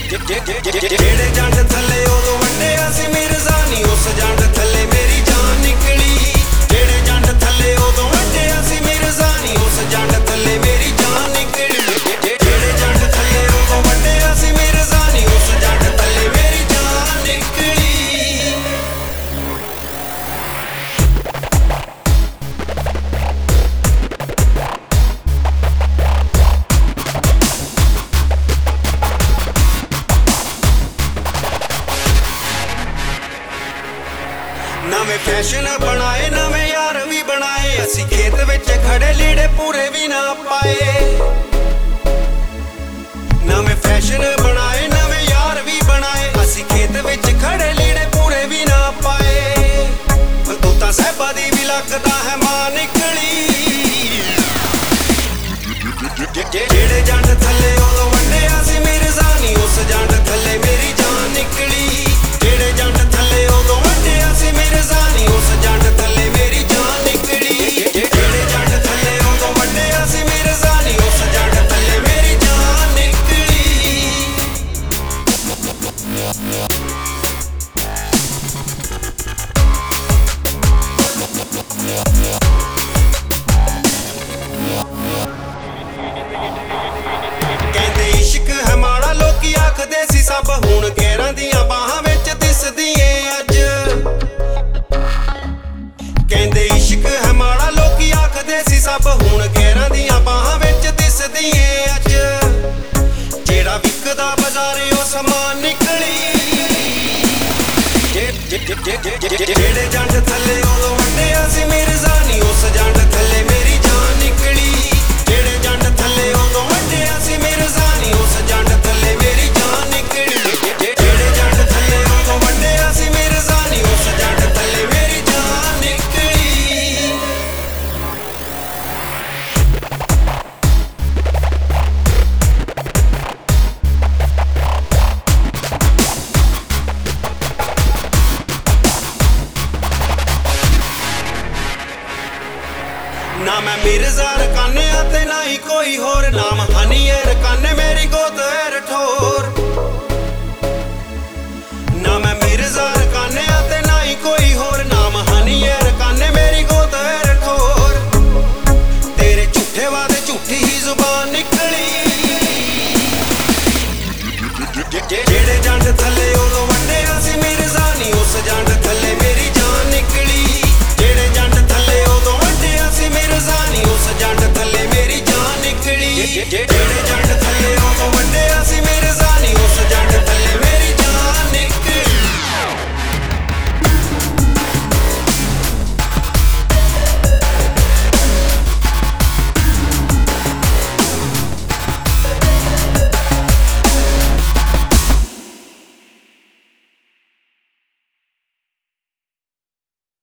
ਜਿਹੜੇ ਜੰਡ ਥੱਲੇ ਉਦੋਂ ਵੱਡਿਆ ਸੀ ਮਿਰਜ਼ਾ ਨੀ ਉਸ ਜੰਡ ਥੱਲੇ ਮੇਰੀ ਜਾਨ ਨਿਕਲੀ। ਜਿਹੜੇ ਜੰਡ ਥੱਲੇ ਉਦੋਂ ਵੱਡਿਆ ਸੀ ਮਿਰਜ਼ਾ ਨੀ ਉਸ ਜੰਡ ਥੱਲੇ ਮੇਰੀ ਜਾਨ ਨਿਕਲੀ। ਜਿਹੜੇ ਜੰਡ ਥੱਲੇ ਉਦੋਂ ਵੱਡਿਆ ਸੀ ਮਿਰਜ਼ਾ ਨੀ ਉਸ ਜੰਡ ਥੱਲੇ ਮੇਰੀ ਜਾਨ ਨਿਕਲੀ। ਨਵੇਂ ਫੈਸ਼ਨ ਬਣਾਏ ਨਵੇਂ ਯਾਰ ਵੀ ਬਣਾਏ ਅਸੀਂ ਖੇਤ ਵਿੱਚ ਖੜੇ ਲੀੜੇ ਪੂਰੇ ਵੀ ਨਾ ਪਾਏ। ਨਵੇਂ ਫੈਸ਼ਨ ਬਣਾਏ ਨਵੇਂ ਯਾਰ ਵੀ ਬਣਾਏ ਅਸੀਂ ਖੇਤ ਵਿੱਚ ਖੜੇ ਲੀੜੇ ਪੂਰੇ ਵੀ ਨਾ ਪਾਏ। ਤੂੰ ਤਾਂ ਸਾਹਿਬਾ ਦੀ ਵੀ ਲੱਗਦਾ ਹੈ ਮਾਂ ਨਿਕਲੀ। ਜਿਹੜੇ ਜੰਡ ਥੱਲੇ ਉਦੋਂ ਵੱਡਿਆ ਸੀ ਮਿਰਜ਼ਾ ਨੀ ਉਸ ਜੰਡ ਥੱਲੇ ਮੇਰੀ ਜਾਨ ਨਿਕਲੀ। ਜਿਹੜੇ ਜੰਡ ਥੱਲੇ ਉਦੋਂ ਵੱਡਿਆ ਸੀ ਮਿਰਜ਼ਾ ਨੀ ਉਸ ਜੰਡ ਥੱਲੇ ਮੇਰੀ ਜਾਨ ਨਿਕਲੀ। ਜਿਹੜੇ ਜੰਡ ਥੱਲੇ ਉਦੋਂ ਵੱਡਿਆ ਸੀ ਮਿਰਜ਼ਾ ਨੀ ਉਸ ਜੰਡ ਥੱਲੇ ਮੇਰੀ ਜਾਨ ਨਿਕਲੀ। ਕਹਿੰਦੇ ਇਸ਼ਕ ਹੈ ਮਾੜਾ ਲੋਕੀ ਆਖਦੇ ਸੀ ਸਭ ਹੁਣ ਗੈਰਾਂ ਦੀਆਂ ਬਾਹਾਂ ਵਿੱਚ ਦਿਸਦੀ ਏ ਅੱਜ। ਕਹਿੰਦੇ ਇਸ਼ਕ ਹੈ ਮਾੜਾ ਲੋਕੀ ਆਖਦੇ ਸੀ ਸਭ ਹੁਣ ਗੈਰਾਂ ਦੀਆਂ ਬਾਹਾਂ ਵਿੱਚ ਦਿਸਦੀ ਏ ਅੱਜ। ਜਿਹੜਾ ਵਿਕਦਾ ਬਾਜ਼ਾਰੇ ਉਹ ਸਮਾਨ ਨਿਕਲੀ। ਜਿਹੜੇ ਜੰਡ ਥੱਲੇ ਉਦੋਂ ਵੱਡਿਆ ਸੀ ਮਿਰਜ਼ਾ ਨੀ ਉਸ ਜੰਡ ਥੱਲੇ ਮੇਰੀ ਜਾਨ ਨਿਕਲੀ। ਜਿਹੜੇ ਜੰਡ ਥੱਲੇ ਉਦੋਂ ਵੱਡਿਆ ਸੀ ਮਿਰਜ਼ਾ ਨੀ ਉਸ ਜੰਡ ਥੱਲੇ ਮੇਰੀ ਜਾਨ ਨਿਕਲੀ। ਜਿਹੜੇ ਜੰਡ ਥੱਲੇ ਉਦੋਂ ਵੱਡਿਆ ਸੀ ਮਿਰਜ਼ਾ ਨੀ ਉਸ ਜੰਡ ਥੱਲੇ ਮੇਰੀ ਜਾਨ ਨਿਕਲੀ। ਨਾ ਮੈਂ ਮਿਰਜ਼ਾ ਰਕਾਨਿਆ ਤੇ ਨਾ ਹੀ ਕੋਈ ਹੋਰ ਨਾਮ ਹਨੀ ਏ ਰਕਾਨੇ।